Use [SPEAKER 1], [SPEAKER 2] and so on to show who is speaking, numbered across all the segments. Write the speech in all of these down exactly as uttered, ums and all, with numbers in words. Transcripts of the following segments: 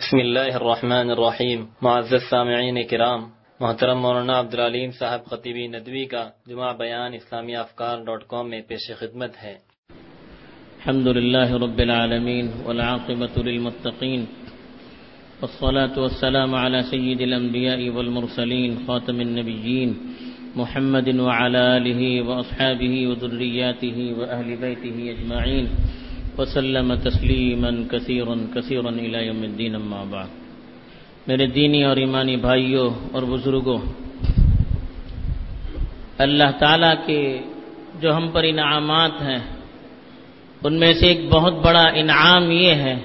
[SPEAKER 1] بسم اللہ الرحمن الرحیم۔ معزز سامعین کرام، محترم مولانا عبدالعلیم صاحب خطیبی ندوی کا جمعہ بیان اسلامی افکار ڈاٹ کام میں پیش خدمت ہے۔
[SPEAKER 2] الحمد للہ رب العالمین والعاقبۃ للمتقین والصلاة والسلام علی سید الانبیاء والمرسلین خاتم النبیین محمد وعلی آلہ واصحابہ وذریاتہ واہل بیتہ اجمعین وسلم تسلیما کثیرا کثیرا الی یوم الدین، اما بعد۔ میرے دینی اور ایمانی بھائیوں اور بزرگوں، اللہ تعالیٰ کے جو ہم پر انعامات ہیں ان میں سے ایک بہت بڑا انعام یہ ہے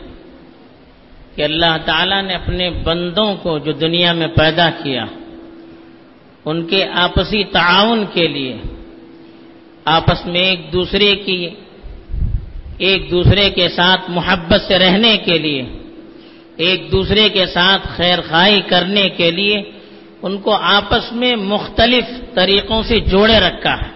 [SPEAKER 2] کہ اللہ تعالیٰ نے اپنے بندوں کو جو دنیا میں پیدا کیا ان کے آپسی تعاون کے لیے، آپس میں ایک دوسرے کی ایک دوسرے کے ساتھ محبت سے رہنے کے لیے، ایک دوسرے کے ساتھ خیر خواہی کرنے کے لیے ان کو آپس میں مختلف طریقوں سے جوڑے رکھا ہے۔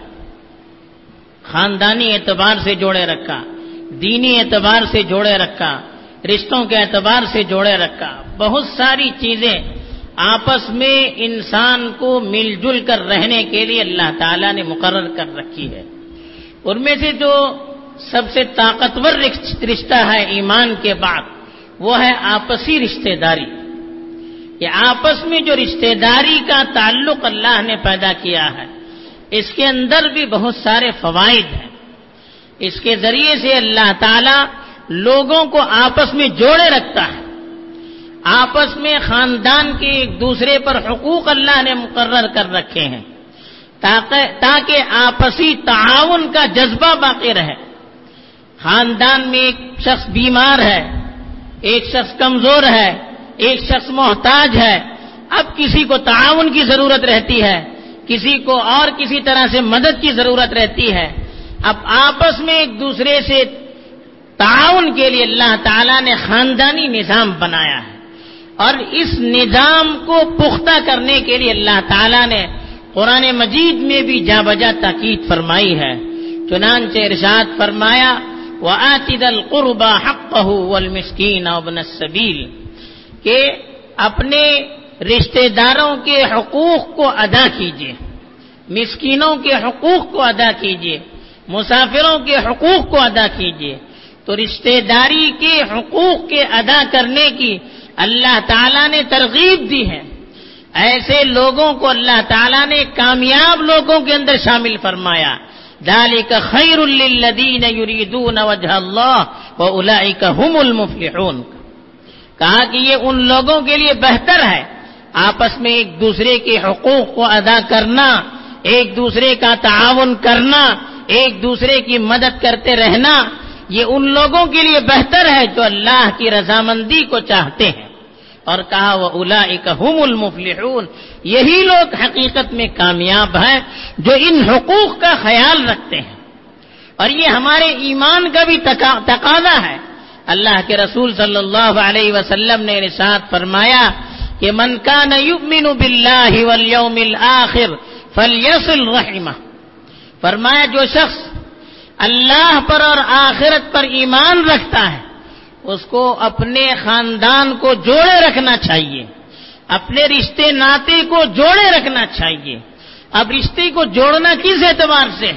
[SPEAKER 2] خاندانی اعتبار سے جوڑے رکھا، دینی اعتبار سے جوڑے رکھا، رشتوں کے اعتبار سے جوڑے رکھا، بہت ساری چیزیں آپس میں انسان کو مل جل کر رہنے کے لیے اللہ تعالیٰ نے مقرر کر رکھی ہے۔ ان میں سے جو سب سے طاقتور رشتہ ہے ایمان کے بعد وہ ہے آپسی رشتہ داری۔ یہ آپس میں جو رشتہ داری کا تعلق اللہ نے پیدا کیا ہے اس کے اندر بھی بہت سارے فوائد ہیں۔ اس کے ذریعے سے اللہ تعالی لوگوں کو آپس میں جوڑے رکھتا ہے۔ آپس میں خاندان کے ایک دوسرے پر حقوق اللہ نے مقرر کر رکھے ہیں تاکہ آپسی تعاون کا جذبہ باقی رہے۔ خاندان میں ایک شخص بیمار ہے، ایک شخص کمزور ہے، ایک شخص محتاج ہے، اب کسی کو تعاون کی ضرورت رہتی ہے، کسی کو اور کسی طرح سے مدد کی ضرورت رہتی ہے۔ اب آپس میں ایک دوسرے سے تعاون کے لیے اللہ تعالیٰ نے خاندانی نظام بنایا ہے، اور اس نظام کو پختہ کرنے کے لیے اللہ تعالیٰ نے قرآن مجید میں بھی جا بجا تاکید فرمائی ہے۔ چنانچہ ارشاد فرمایا وَآتِ ذَا الْقُرْبَى حَقَّهُ وَالْمِسْكِينَ وَابْنَ السَّبِيلِ، کہ اپنے رشتہ داروں کے حقوق کو ادا کیجیے، مسکینوں کے حقوق کو ادا کیجیے، مسافروں کے حقوق کو ادا کیجیے۔ تو رشتہ داری کے حقوق کے ادا کرنے کی اللہ تعالیٰ نے ترغیب دی ہے۔ ایسے لوگوں کو اللہ تعالیٰ نے کامیاب لوگوں کے اندر شامل فرمایا۔ ذالک خیر للذین یریدون وجہ اللہ واولئک هم المفلحون، کہا کہ یہ ان لوگوں کے لیے بہتر ہے آپس میں ایک دوسرے کے حقوق کو ادا کرنا، ایک دوسرے کا تعاون کرنا، ایک دوسرے کی مدد کرتے رہنا، یہ ان لوگوں کے لیے بہتر ہے جو اللہ کی رضامندی کو چاہتے ہیں۔ اور کہا وَأُولَئِكَ هُمُ الْمُفْلِحُونَ، یہی لوگ حقیقت میں کامیاب ہیں جو ان حقوق کا خیال رکھتے ہیں۔ اور یہ ہمارے ایمان کا بھی تقاضا ہے۔ اللہ کے رسول صلی اللہ علیہ وسلم نے ارشاد فرمایا کہ من کان یؤمن باللہ والیوم الآخر فلیصل رحمہ، فرمایا جو شخص اللہ پر اور آخرت پر ایمان رکھتا ہے اس کو اپنے خاندان کو جوڑے رکھنا چاہیے، اپنے رشتے ناطے کو جوڑے رکھنا چاہیے۔ اب رشتے کو جوڑنا کس اعتبار سے؟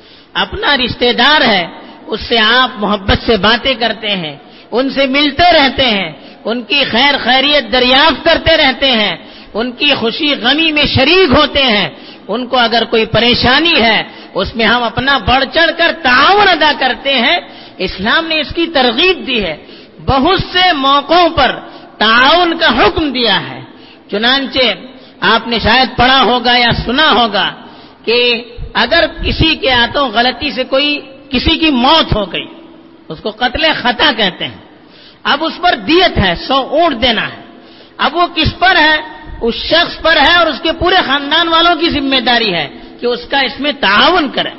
[SPEAKER 2] اپنا رشتہ دار ہے، اس سے آپ محبت سے باتیں کرتے ہیں، ان سے ملتے رہتے ہیں، ان کی خیر خیریت دریافت کرتے رہتے ہیں، ان کی خوشی غمی میں شریک ہوتے ہیں، ان کو اگر کوئی پریشانی ہے اس میں ہم اپنا بڑھ چڑھ کر تعاون ادا کرتے ہیں۔ اسلام نے اس کی ترغیب دی ہے، بہت سے موقعوں پر تعاون کا حکم دیا ہے۔ چنانچہ آپ نے شاید پڑھا ہوگا یا سنا ہوگا کہ اگر کسی کے ہاتھوں غلطی سے کوئی کسی کی موت ہو گئی، اس کو قتل خطا کہتے ہیں، اب اس پر دیت ہے، سو اونٹ دینا ہے۔ اب وہ کس پر ہے؟ اس شخص پر ہے اور اس کے پورے خاندان والوں کی ذمہ داری ہے کہ اس کا اس میں تعاون کرے۔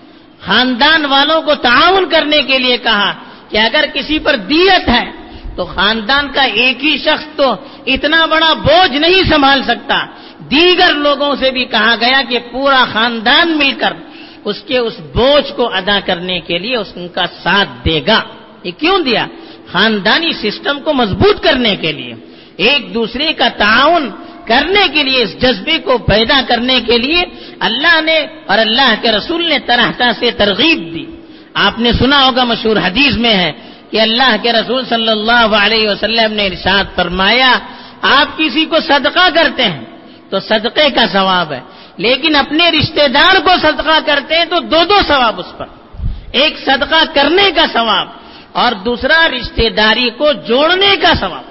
[SPEAKER 2] خاندان والوں کو تعاون کرنے کے لیے کہا کہ اگر کسی پر دیت ہے تو خاندان کا ایک ہی شخص تو اتنا بڑا بوجھ نہیں سنبھال سکتا، دیگر لوگوں سے بھی کہا گیا کہ پورا خاندان مل کر اس کے اس بوجھ کو ادا کرنے کے لیے اس کا ساتھ دے گا۔ یہ کیوں دیا؟ خاندانی سسٹم کو مضبوط کرنے کے لیے، ایک دوسرے کا تعاون کرنے کے لیے، اس جذبے کو پیدا کرنے کے لیے اللہ نے اور اللہ کے رسول نے طرح طرح سے ترغیب دی۔ آپ نے سنا ہوگا، مشہور حدیث میں ہے کہ اللہ کے رسول صلی اللہ علیہ وسلم نے ارشاد فرمایا، آپ کسی کو صدقہ کرتے ہیں تو صدقے کا ثواب ہے، لیکن اپنے رشتہ دار کو صدقہ کرتے ہیں تو دو دو ثواب اس پر، ایک صدقہ کرنے کا ثواب اور دوسرا رشتہ داری کو جوڑنے کا ثواب۔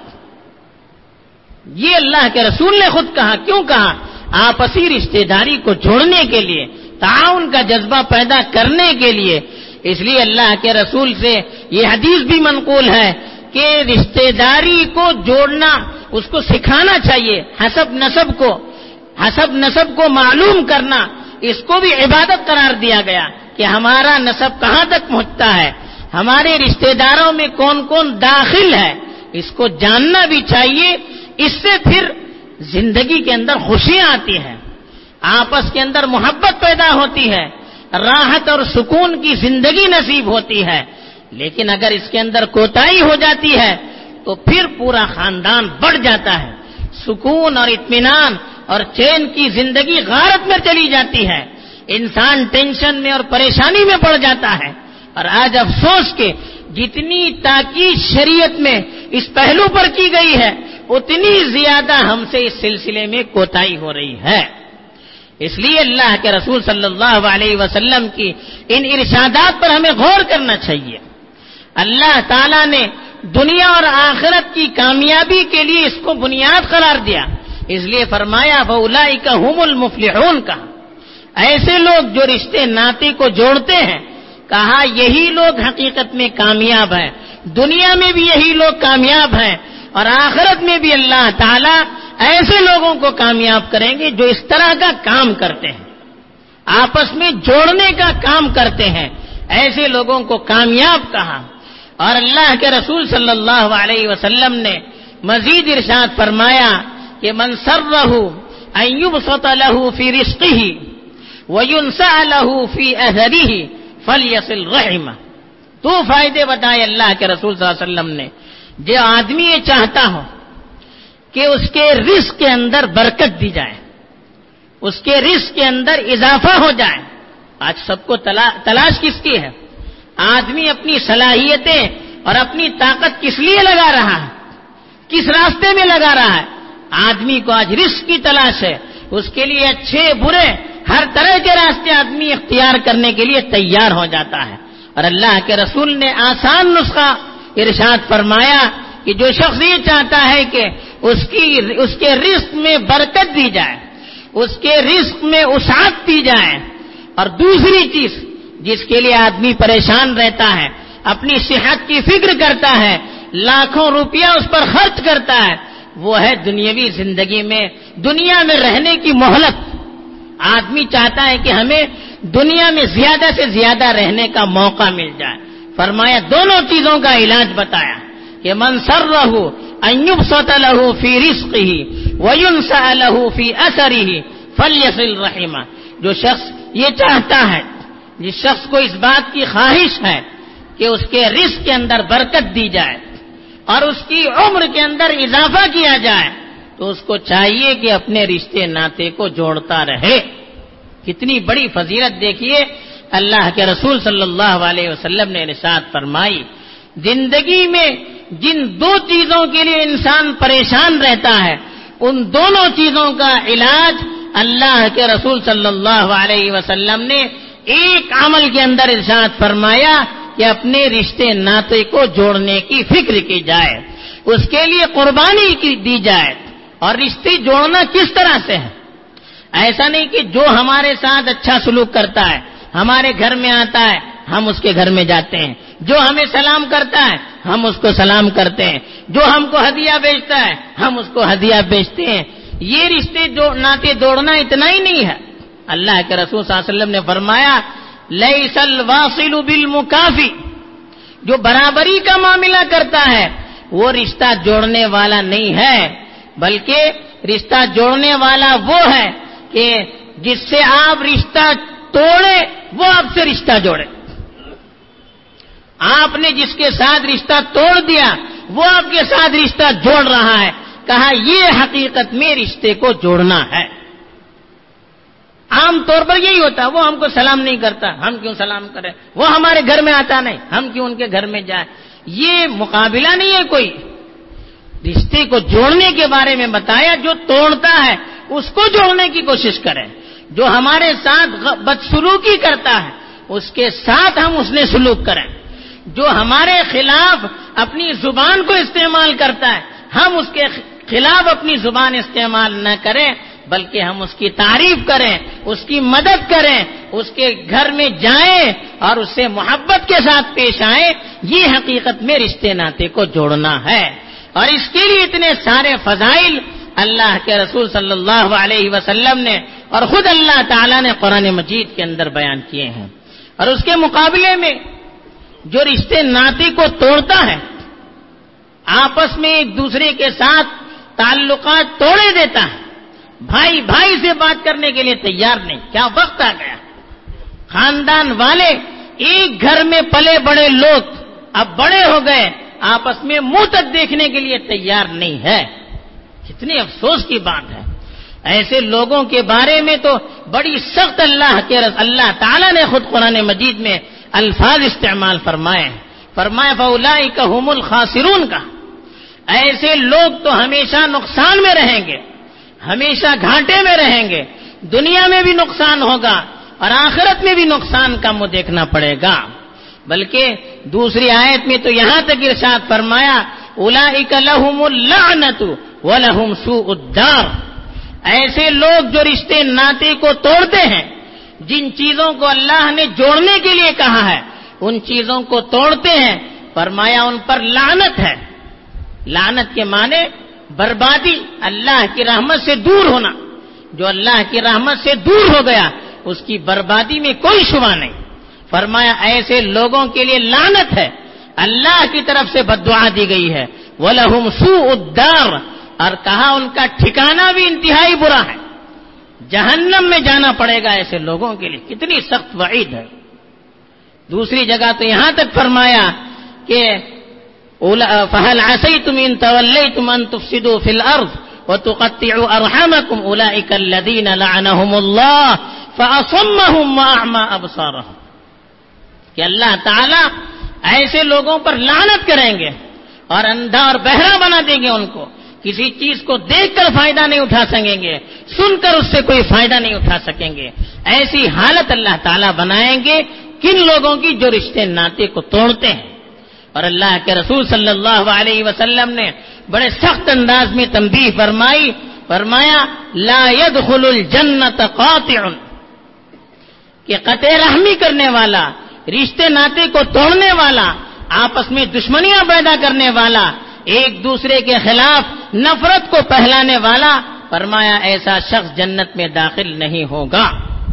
[SPEAKER 2] یہ اللہ کے رسول نے خود کہا، کیوں کہا؟ آپسی رشتہ داری کو جوڑنے کے لیے، تعاون کا جذبہ پیدا کرنے کے لیے۔ اس لیے اللہ کے رسول سے یہ حدیث بھی منقول ہے کہ رشتہ داری کو جوڑنا اس کو سکھانا چاہیے، حسب نسب کو حسب نسب کو معلوم کرنا، اس کو بھی عبادت قرار دیا گیا کہ ہمارا نسب کہاں تک پہنچتا ہے، ہمارے رشتہ داروں میں کون کون داخل ہے، اس کو جاننا بھی چاہیے۔ اس سے پھر زندگی کے اندر خوشیاں آتی ہیں، آپس کے اندر محبت پیدا ہوتی ہے، راحت اور سکون کی زندگی نصیب ہوتی ہے۔ لیکن اگر اس کے اندر کوتاہی ہو جاتی ہے تو پھر پورا خاندان بڑھ جاتا ہے، سکون اور اطمینان اور چین کی زندگی غارت میں چلی جاتی ہے، انسان ٹینشن میں اور پریشانی میں پڑ جاتا ہے۔ اور آج افسوس کہ جتنی تاکید شریعت میں اس پہلو پر کی گئی ہے، اتنی زیادہ ہم سے اس سلسلے میں کوتاہی ہو رہی ہے۔ اس لیے اللہ کے رسول صلی اللہ علیہ وسلم کی ان ارشادات پر ہمیں غور کرنا چاہیے۔ اللہ تعالیٰ نے دنیا اور آخرت کی کامیابی کے لیے اس کو بنیاد قرار دیا، اس لیے فرمایا فَأُولَٰئِكَ هُمُ الْمُفْلِحُونَ کا، ایسے لوگ جو رشتے ناطے کو جوڑتے ہیں، کہا یہی لوگ حقیقت میں کامیاب ہیں، دنیا میں بھی یہی لوگ کامیاب ہیں اور آخرت میں بھی اللہ تعالیٰ ایسے لوگوں کو کامیاب کریں گے جو اس طرح کا کام کرتے ہیں، آپس میں جوڑنے کا کام کرتے ہیں، ایسے لوگوں کو کامیاب کہا۔ اور اللہ کے رسول صلی اللہ علیہ وسلم نے مزید ارشاد فرمایا کہ من سرہ ان یبسط له فی رزقہ وینسع له فی اثرہ فلیصل رحمہ۔ تو فائدے بتائے اللہ کے رسول صلی اللہ علیہ وسلم نے، جو آدمی یہ چاہتا ہو کہ اس کے رزق کے اندر برکت دی جائے، اس کے رزق کے اندر اضافہ ہو جائے۔ آج سب کو تلاش کس کی ہے؟ آدمی اپنی صلاحیتیں اور اپنی طاقت کس لیے لگا رہا ہے، کس راستے میں لگا رہا ہے؟ آدمی کو آج رزق کی تلاش ہے، اس کے لیے اچھے برے ہر طرح کے راستے آدمی اختیار کرنے کے لیے تیار ہو جاتا ہے۔ اور اللہ کے رسول نے آسان نسخہ ارشاد فرمایا کہ جو شخص یہ چاہتا ہے کہ اس کی اس کے رزق میں برکت دی جائے، اس کے رزق میں وسعت دی جائے، اور دوسری چیز جس کے لیے آدمی پریشان رہتا ہے، اپنی صحت کی فکر کرتا ہے، لاکھوں روپیہ اس پر خرچ کرتا ہے، وہ ہے دنیاوی زندگی میں دنیا میں رہنے کی مہلت۔ آدمی چاہتا ہے کہ ہمیں دنیا میں زیادہ سے زیادہ رہنے کا موقع مل جائے۔ فرمایا دونوں چیزوں کا علاج بتایا کہ من سرہ ان یبسط له فی رزقہ وینسع له فی اثرہ فلیصل رحمہ۔ جو شخص یہ چاہتا ہے، جس شخص کو اس بات کی خواہش ہے کہ اس کے رزق کے اندر برکت دی جائے اور اس کی عمر کے اندر اضافہ کیا جائے، تو اس کو چاہیے کہ اپنے رشتے ناطے کو جوڑتا رہے۔ کتنی بڑی فضیلت دیکھیے اللہ کے رسول صلی اللہ علیہ وسلم نے ارشاد فرمائی، زندگی میں جن دو چیزوں کے لیے انسان پریشان رہتا ہے، ان دونوں چیزوں کا علاج اللہ کے رسول صلی اللہ علیہ وسلم نے ایک عمل کے اندر ارشاد فرمایا کہ اپنے رشتے ناطے کو جوڑنے کی فکر کی جائے، اس کے لیے قربانی کی دی جائے۔ اور رشتے جوڑنا کس طرح سے ہے؟ ایسا نہیں کہ جو ہمارے ساتھ اچھا سلوک کرتا ہے، ہمارے گھر میں آتا ہے، ہم اس کے گھر میں جاتے ہیں، جو ہمیں سلام کرتا ہے ہم اس کو سلام کرتے ہیں، جو ہم کو ہدیہ بیچتا ہے ہم اس کو ہدیہ بیچتے ہیں۔ یہ رشتے جو ناطے دوڑنا اتنا ہی نہیں ہے۔ اللہ کے رسول صلی اللہ علیہ وسلم نے فرمایا لیس الواصل بالمکافی، جو برابری کا معاملہ کرتا ہے وہ رشتہ جوڑنے والا نہیں ہے، بلکہ رشتہ جوڑنے والا وہ ہے کہ جس سے آپ رشتہ توڑے وہ آپ سے رشتہ جوڑے۔ آپ نے جس کے ساتھ رشتہ توڑ دیا وہ آپ کے ساتھ رشتہ جوڑ رہا ہے. کہا یہ حقیقت میں رشتے کو جوڑنا ہے. عام طور پر یہی ہوتا ہے, وہ ہم کو سلام نہیں کرتا, ہم کیوں سلام کریں, وہ ہمارے گھر میں آتا نہیں, ہم کیوں ان کے گھر میں جائیں. یہ مقابلہ نہیں ہے کوئی. رشتے کو جوڑنے کے بارے میں بتایا, جو توڑتا ہے اس کو جوڑنے کی کوشش کریں. جو ہمارے ساتھ بدسلوکی کرتا ہے اس کے ساتھ ہم اس نے سلوک کریں. جو ہمارے خلاف اپنی زبان کو استعمال کرتا ہے ہم اس کے خلاف اپنی زبان استعمال نہ کریں, بلکہ ہم اس کی تعریف کریں, اس کی مدد کریں, اس کے گھر میں جائیں اور اس سے محبت کے ساتھ پیش آئیں. یہ حقیقت میں رشتے ناطے کو جوڑنا ہے. اور اس کے لیے اتنے سارے فضائل اللہ کے رسول صلی اللہ علیہ وسلم نے اور خود اللہ تعالیٰ نے قرآن مجید کے اندر بیان کیے ہیں. اور اس کے مقابلے میں جو رشتے ناطے کو توڑتا ہے, آپس میں ایک دوسرے کے ساتھ تعلقات توڑے دیتا ہے, بھائی بھائی سے بات کرنے کے لیے تیار نہیں. کیا وقت آ گیا, خاندان والے ایک گھر میں پلے بڑے لوگ اب بڑے ہو گئے, آپس میں منہ تک دیکھنے کے لیے تیار نہیں ہے. کتنی افسوس کی بات ہے. ایسے لوگوں کے بارے میں تو بڑی سخت اللہ کے اللہ تعالیٰ نے خود قرآن مجید میں الفاظ استعمال فرمائے. فرمایا فاولئک ھم الخاسرون کا, ایسے لوگ تو ہمیشہ نقصان میں رہیں گے, ہمیشہ گھاٹے میں رہیں گے. دنیا میں بھی نقصان ہوگا اور آخرت میں بھی نقصان کا منہ دیکھنا پڑے گا. بلکہ دوسری آیت میں تو یہاں تک ارشاد فرمایا اولئک لہم اللعنۃ ولہم سوء الدار, ایسے لوگ جو رشتے ناطے کو توڑتے ہیں, جن چیزوں کو اللہ نے جوڑنے کے لیے کہا ہے ان چیزوں کو توڑتے ہیں, فرمایا ان پر لعنت ہے. لعنت کے معنی بربادی, اللہ کی رحمت سے دور ہونا. جو اللہ کی رحمت سے دور ہو گیا اس کی بربادی میں کوئی شبہ نہیں. فرمایا ایسے لوگوں کے لیے لعنت ہے, اللہ کی طرف سے بددعا دی گئی ہے. وَلَهُمْ سُوءُ الدَّارِ, اور کہا ان کا ٹھکانہ بھی انتہائی برا ہے, جہنم میں جانا پڑے گا ایسے لوگوں کے لیے. کتنی سخت وعید ہے. دوسری جگہ تو یہاں تک فرمایا کہ فَهَلْ عَسَيْتُمْ إِن تَوَلَّيْتُمْ أَن تُفْسِدُوا فِي الْأَرْضِ وَتُقَطِّعُوا أَرْحَامَكُمْ أُولَئِكَ الَّذِينَ لَعَنَهُمُ اللَّهُ فَأَصَمَّهُمْ وَأَعْمَى أَبْصَارَهُمْ, کہ اللہ تعالیٰ ایسے لوگوں پر لعنت کریں گے اور اندھا اور بہرا بنا دیں گے. ان کو کسی چیز کو دیکھ کر فائدہ نہیں اٹھا سکیں گے, سن کر اس سے کوئی فائدہ نہیں اٹھا سکیں گے. ایسی حالت اللہ تعالیٰ بنائیں گے کن لوگوں کی جو رشتے ناطے کو توڑتے ہیں. اور اللہ کے رسول صلی اللہ علیہ وسلم نے بڑے سخت انداز میں تنبیہ فرمائی. فرمایا لا يدخل الجنت قاطع, کہ قطع رحمی کرنے والا, رشتے ناطے کو توڑنے والا, آپس میں دشمنیاں پیدا کرنے والا, ایک دوسرے کے خلاف نفرت کو پھیلانے والا, فرمایا ایسا شخص جنت میں داخل نہیں ہوگا.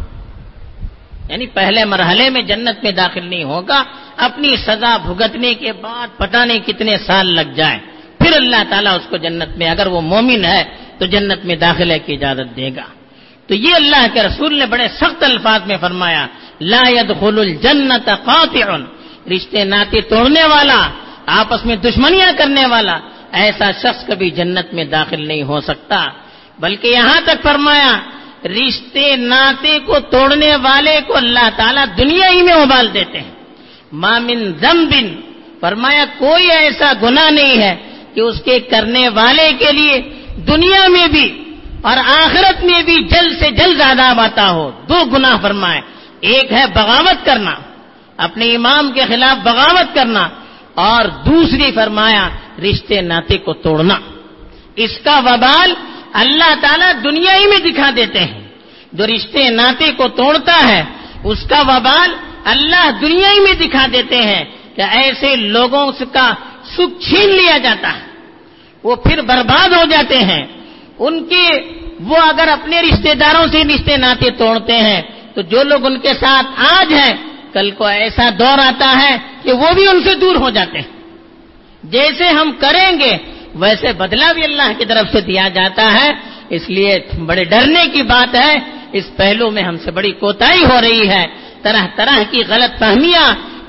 [SPEAKER 2] یعنی پہلے مرحلے میں جنت میں داخل نہیں ہوگا, اپنی سزا بھگتنے کے بعد پتہ نہیں کتنے سال لگ جائیں, پھر اللہ تعالیٰ اس کو جنت میں, اگر وہ مومن ہے تو جنت میں داخلے کی اجازت دے گا. تو یہ اللہ کے رسول نے بڑے سخت الفاظ میں فرمایا لا يدخل الجنت قاطع, رشتے ناطے توڑنے والا, آپس میں دشمنیاں کرنے والا, ایسا شخص کبھی جنت میں داخل نہیں ہو سکتا. بلکہ یہاں تک فرمایا رشتے ناطے کو توڑنے والے کو اللہ تعالیٰ دنیا ہی میں ابال دیتے ہیں. ما من ذنب, فرمایا کوئی ایسا گناہ نہیں ہے کہ اس کے کرنے والے کے لیے دنیا میں بھی اور آخرت میں بھی جلد سے جلد عذاب آتا ہو. دو گناہ فرمائے, ایک ہے بغاوت کرنا, اپنے امام کے خلاف بغاوت کرنا, اور دوسری فرمایا رشتے ناطے کو توڑنا. اس کا وبال اللہ تعالیٰ دنیا ہی میں دکھا دیتے ہیں. جو رشتے ناطے کو توڑتا ہے اس کا وبال اللہ دنیا ہی میں دکھا دیتے ہیں کہ ایسے لوگوں کا سکھ چھین لیا جاتا ہے, وہ پھر برباد ہو جاتے ہیں. ان کے وہ اگر اپنے رشتہ داروں سے رشتے ناطے توڑتے ہیں تو جو لوگ ان کے ساتھ آج ہیں کل کو ایسا دور آتا ہے کہ وہ بھی ان سے دور ہو جاتے ہیں. جیسے ہم کریں گے ویسے بدلہ بھی اللہ کی طرف سے دیا جاتا ہے. اس لیے بڑے ڈرنے کی بات ہے, اس پہلو میں ہم سے بڑی کوتاہی ہو رہی ہے. طرح طرح کی غلط فہمیاں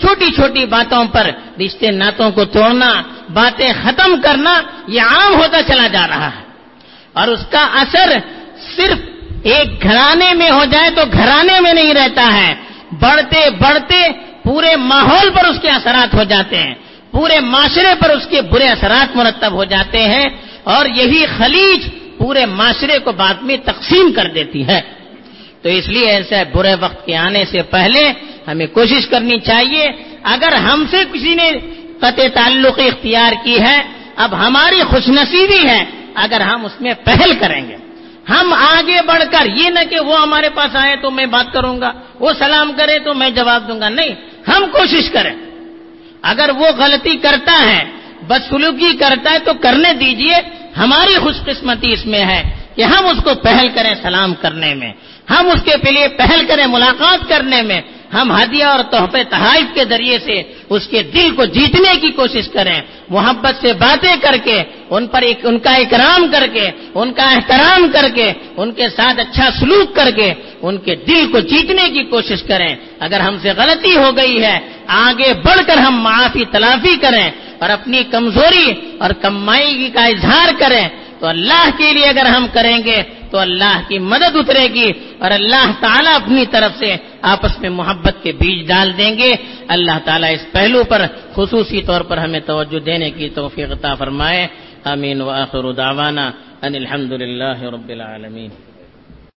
[SPEAKER 2] چھوٹی چھوٹی باتوں پر رشتے ناتوں کو توڑنا، باتیں ختم کرنا، یہ عام ہوتا چلا جا رہا ہے، اور اس کا اثر صرف ایک گھرانے میں ہو جائے تو گھرانے میں نہیں رہتا ہے، بڑھتے بڑھتے پورے ماحول پر اس کے اثرات ہو جاتے ہیں، پورے معاشرے پر اس کے برے اثرات مرتب ہو جاتے ہیں، اور یہی خلیج پورے معاشرے کو بعد میں تقسیم کر دیتی ہے۔ تو اس لیے ایسے برے وقت کے آنے سے پہلے ہمیں کوشش کرنی چاہیے، اگر ہم سے کسی نے قطع تعلق اختیار کی ہے، اب ہماری خوش نصیبی ہے اگر ہم اس میں پہل کریں گے، ہم آگے بڑھ کر، یہ نہ کہ وہ ہمارے پاس آئے تو میں بات کروں گا، وہ سلام کرے تو میں جواب دوں گا، نہیں، ہم کوشش کریں، اگر وہ غلطی کرتا ہے، بدسلوکی کرتا ہے تو کرنے دیجئے، ہماری خوش قسمتی اس میں ہے کہ ہم اس کو پہل کریں سلام کرنے میں، ہم اس کے لیے پہل کریں ملاقات کرنے میں، ہم ہدیہ اور تحفے تحائف کے ذریعے سے اس کے دل کو جیتنے کی کوشش کریں، محبت سے باتیں کر کے، ان پر ایک ان کا اکرام کر کے، ان کا احترام کر کے، ان کے ساتھ اچھا سلوک کر کے ان کے دل کو جیتنے کی کوشش کریں۔ اگر ہم سے غلطی ہو گئی ہے، آگے بڑھ کر ہم معافی تلافی کریں اور اپنی کمزوری اور کمائی کا اظہار کریں، تو اللہ کے لیے اگر ہم کریں گے تو اللہ کی مدد اترے گی، اور اللہ تعالیٰ اپنی طرف سے آپس میں محبت کے بیج ڈال دیں گے۔ اللہ تعالیٰ اس پہلو پر خصوصی طور پر ہمیں توجہ دینے کی توفیق عطا فرمائے۔ آمین وآخر دعوانا ان الحمد للہ رب العالمین۔